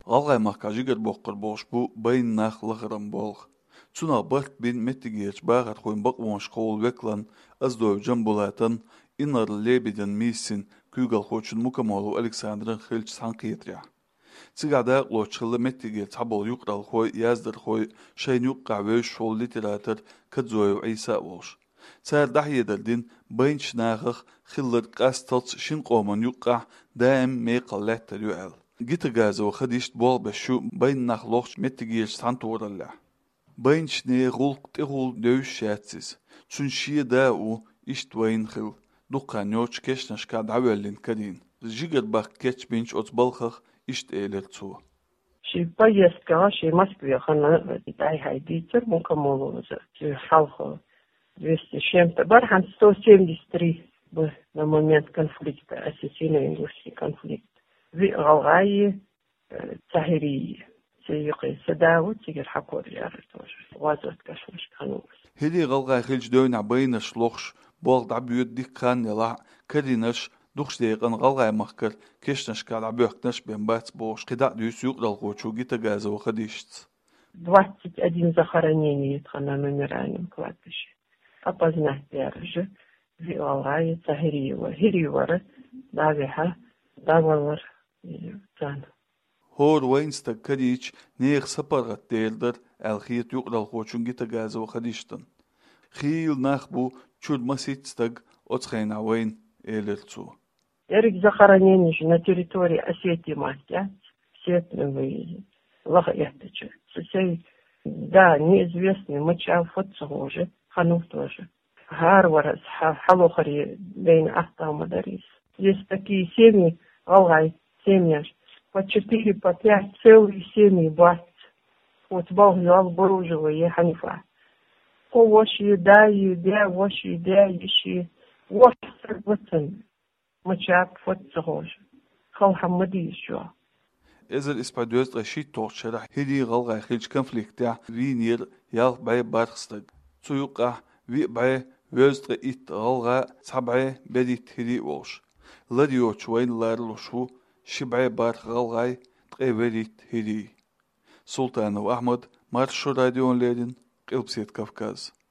Galgay makajıgır boqqır boş bu baynnaq lığırım bolg. Çuna bart bin mettigeç bağır koyun bakmamış qol veklan az dövcan bolatan inar lebeden misin kügal hoçun mukamolu Aleksandrın xilç sanqiyetya. Sigada loçılı mettige tabol yuqral koy yazdır koy şeyn yuqqa ve şol literatör kadzoy İsa olş. Sar dahyedildin bayn şnağıq xillir qastalç şin qoman yuqqa daim meqallat yu'al. Gita gaza وخديشت بول بشو بين نخلوخش متجيش سانتور الله بين شني غلق تغول دوش شاتسيس تون شي داو إشت وين خل دوقا نيوش كشنش كاد عوالين كدين جيجر باق كتش بينش أتبالخخ إشت إيلرتو شي поездка, شي Москве, хана дай хайдитер, мукамолу за халхо 200 с чем-то. Бархан 173 был на момент конфликта, осетино-ингушский конфликт. في غلغاية تهري سيقي سداوت سيقر حقور يارتوش وازوت كشمش كانوس هدي غلغاي خلج دوين عبينش لوخش بوغ عبيوت دي كان يلا كدينش دوخش ديقن غلغاي مخكر كشنش كاد عبيوكنش بين بات بوش قداء ديوس يقدل غوچو جيتا غازا وخديشت 21 захоронений на номеральном кладбище. Опознать держи في غلغاية تهري وهري دابها دابر كان هور وينستا كديش نيخ سبرغت ديردر الخيط يقرل خوشون جيتا غازا وخديشتن خيل ناخبو چود مسيتستاق отخين عوين إيلرتو Эрик захоронений на территории Осетии Мастя, Сетный выезд, Лахаятыча. Сосей, да, неизвестный, Мачав Фотцогоже, Ханув тоже. Гарварас, Халохари, Бейн Ахтау Мадарис. Есть такие семьи, Алгай, семья, по 4, по 5, целые семьи, бац. Вот Бог взял Буружева и Ханифа. О, ваши, да, ваши, да, ищи. Ваши, ватан. Мачак, Фотцогоже. Хал Хамади еще. إذا الإسبادوز رشيد توشرح هدي غلغا خلج كونفليكتا وينير يال باي بارخستق سويقا وي باي وزر إت غلغا سبعي بديت هدي ووش لديو شوين لارلوشو شبعي بارخ غلغاي تقي بديت هدي سلطان وأحمد مارشو راديون ليدن قلب سيد كافكاز